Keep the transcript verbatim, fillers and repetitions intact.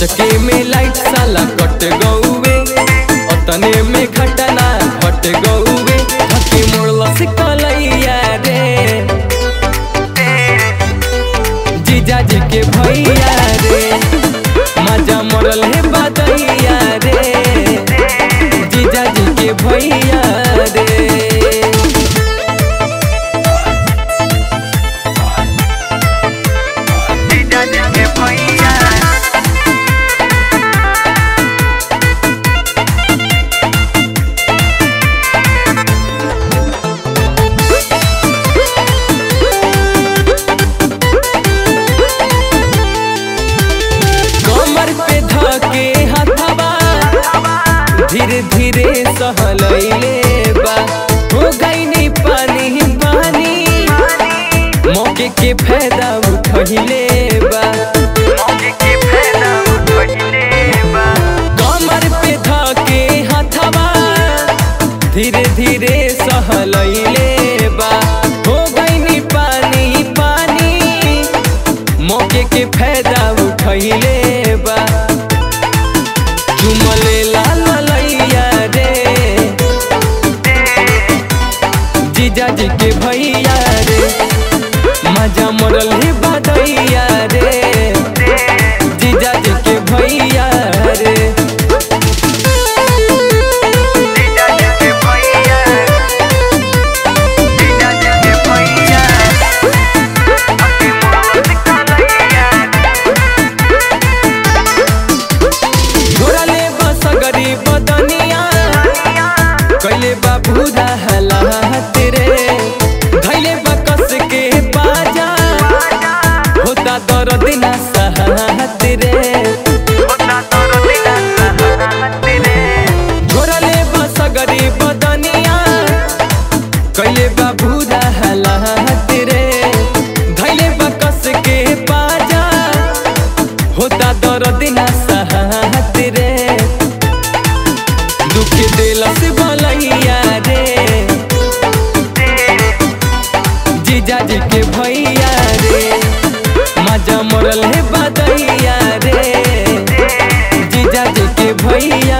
अचके में लाइट साला कट गौवे अतने में घटना घट गौवे हके मोड़ला से कलैया रे जीजा जी के भैया रे मजा मरल है बदैया रे जीजा जी के भैया रे धीरे धीरे सहलैले बा हो गई पानी पानी मौके के फायदा उठैले बा कमर पे धके हथवा धीरे धीरे सहलैले बा हो गई पानी पानी मौके के फायदा उठैले बा चुमले लाल जीजा जी के भैया रे मजा मरल है बदैया रे जीजा जी के भैया रे जीजा जी के भैया जीजा जी के भैया घोड़ा ले बस गरीब बदनिया कैले बाबू हला दर्द ना सहत रे घोरले बस गरीब बदनिया कैले बाबू हलात रे धैले बकस के बाजा होता दर्द ना सहत रे दुख दिलस बलैया रे जीजा जी के भैया रे मजा मरल है बदैया रे जीजा जी के भैया।